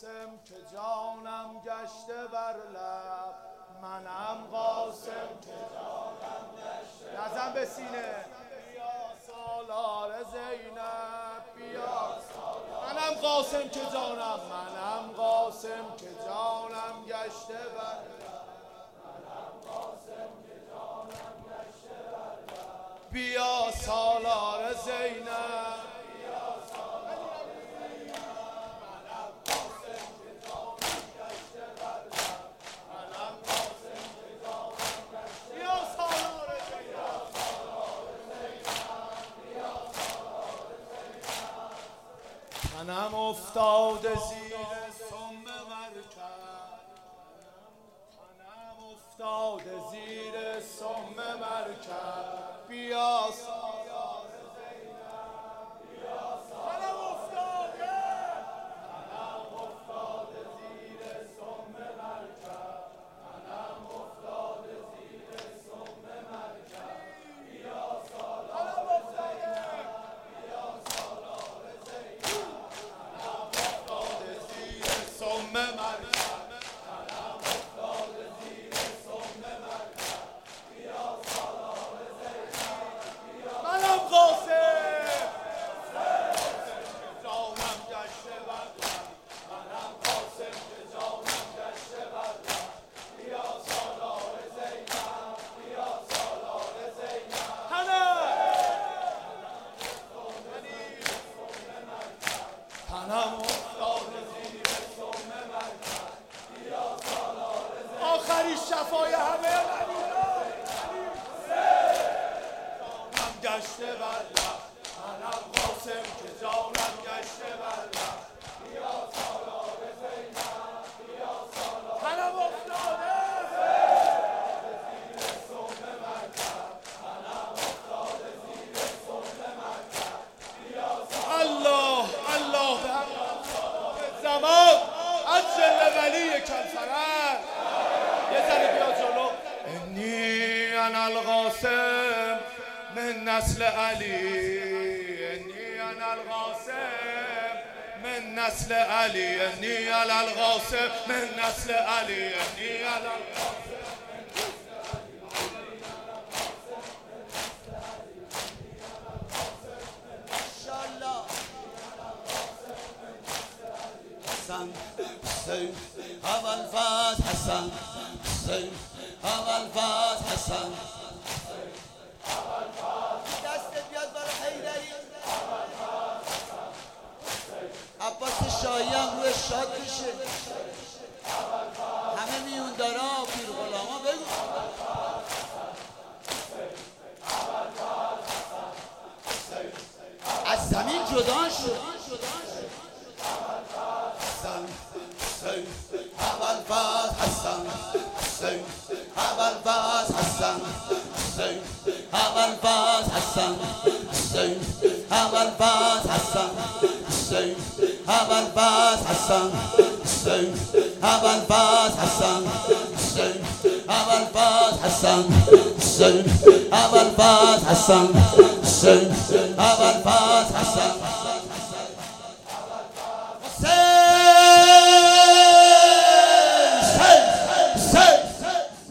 قاسم که جانم گشته بر لب، منم قاسم که جانم گشته نزن به سینه. بیا سالار زینب بیا سالار، منم قاسم که جانم، منم قاسم که جانم گشته بر لب، منم قاسم که جانم گشته بر لب. بیا سالار زینب منم افتاده زیر سم مرکب، منم افتاده زیر سم مرکب. بیا سالار زینب بیا سالار، منم افتاده زیر سم مرکب، منم افتاده زیر سم مرکب. بیا سالار زینب بیا سالار زینب، سم مرکب، منم افتاده زیر سم مرکب. بیا سالار زینب بیا، منم قاسم جانم گشته بر لب، منم قاسم که جانم گشته بر لب. بیا سالار زینب بیا سالار زینب، منم افتاده زیر سم مرکب. بیا سالار زینب آخری شفای همه غریبان، جانم گشته بر لب، منم قاسم که جانم گشته بر لب. بیا سالار زینب بیا سالار، منم افتاده زیر سم مرکب، منم افتاده زیر سم مرکب. بیا الله الله به زمان از جل ولی کلفرن. یه ذره بیا جلو. انی انا القاسم من نسل علی، انی انا القاسم من نسل علی، انی انا القاسم من نسل علی، انی انا القاسم حسن حسین ابوالفضل حسن حسین ابوالفضل حسن دستت بیاد برای حیدری. عباس شاهی هم روی شاد بشه، همه میون دارا پیر غلاما بگو. از زمین جدا شد. حسین ابوالفضل حسن حسین ابوالفضل حسن حسین ابوالفضل حسن حسین ابوالفضل حسن حسین ابوالفضل حسن حسین ابوالفضل حسن حسین ابوالفضل حسن حسین ابوالفضل حسن حسین ابوالفضل حسن